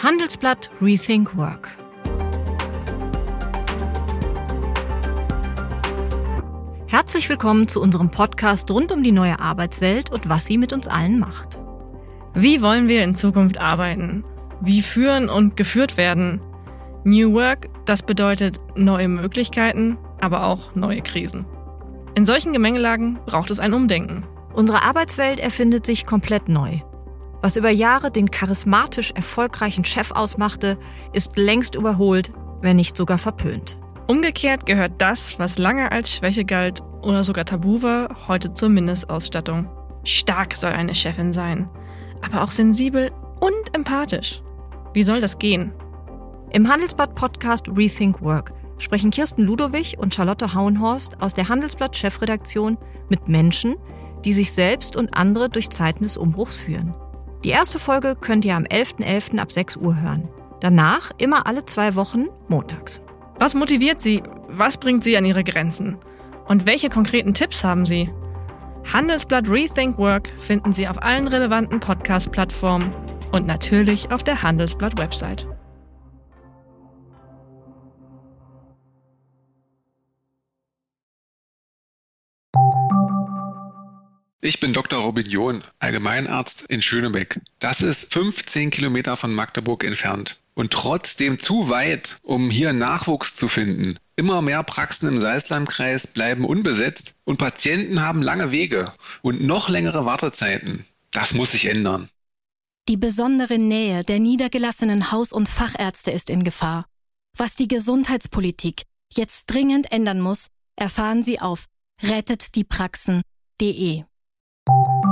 Handelsblatt Rethink Work. Herzlich willkommen zu unserem Podcast rund um die neue Arbeitswelt und was sie mit uns allen macht. Wie wollen wir in Zukunft arbeiten? Wie führen und geführt werden? New Work, das bedeutet neue Möglichkeiten, aber auch neue Krisen. In solchen Gemengelagen braucht es ein Umdenken. Unsere Arbeitswelt erfindet sich komplett neu. Was über Jahre den charismatisch erfolgreichen Chef ausmachte, ist längst überholt, wenn nicht sogar verpönt. Umgekehrt gehört das, was lange als Schwäche galt oder sogar tabu war, heute zur Mindestausstattung. Stark soll eine Chefin sein, aber auch sensibel und empathisch. Wie soll das gehen? Im Handelsblatt-Podcast Rethink Work sprechen Kirsten Ludowig und Charlotte Hauenhorst aus der Handelsblatt-Chefredaktion mit Menschen, die sich selbst und andere durch Zeiten des Umbruchs führen. Die erste Folge könnt ihr am 11.11. ab 6 Uhr hören. Danach immer alle 2 Wochen montags. Was motiviert Sie? Was bringt Sie an Ihre Grenzen? Und welche konkreten Tipps haben Sie? Handelsblatt Rethink Work finden Sie auf allen relevanten Podcast-Plattformen und natürlich auf der Handelsblatt-Website. Ich bin Dr. Robin John, Allgemeinarzt in Schönebeck. Das ist 15 Kilometer von Magdeburg entfernt. Und trotzdem zu weit, um hier Nachwuchs zu finden. Immer mehr Praxen im Salzlandkreis bleiben unbesetzt und Patienten haben lange Wege und noch längere Wartezeiten. Das muss sich ändern. Die besondere Nähe der niedergelassenen Haus- und Fachärzte ist in Gefahr. Was die Gesundheitspolitik jetzt dringend ändern muss, erfahren Sie auf rettetdiepraxen.de.